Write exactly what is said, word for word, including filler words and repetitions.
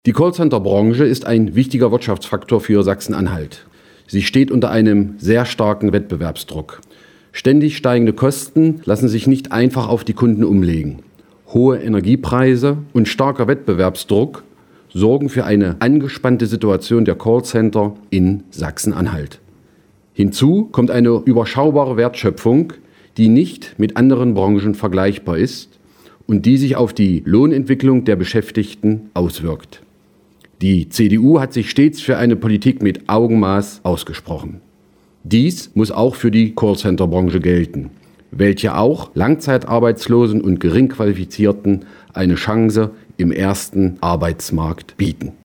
Die Callcenter-Branche ist ein wichtiger Wirtschaftsfaktor für Sachsen-Anhalt. Sie steht unter einem sehr starken Wettbewerbsdruck. Ständig steigende Kosten lassen sich nicht einfach auf die Kunden umlegen. Hohe Energiepreise und starker Wettbewerbsdruck sorgen für eine angespannte Situation der Callcenter in Sachsen-Anhalt. Hinzu kommt eine überschaubare Wertschöpfung, die nicht mit anderen Branchen vergleichbar ist und die sich auf die Lohnentwicklung der Beschäftigten auswirkt. Die C D U hat sich stets für eine Politik mit Augenmaß ausgesprochen. Dies muss auch für die Callcenter-Branche gelten, welche auch Langzeitarbeitslosen und Geringqualifizierten eine Chance im ersten Arbeitsmarkt bieten.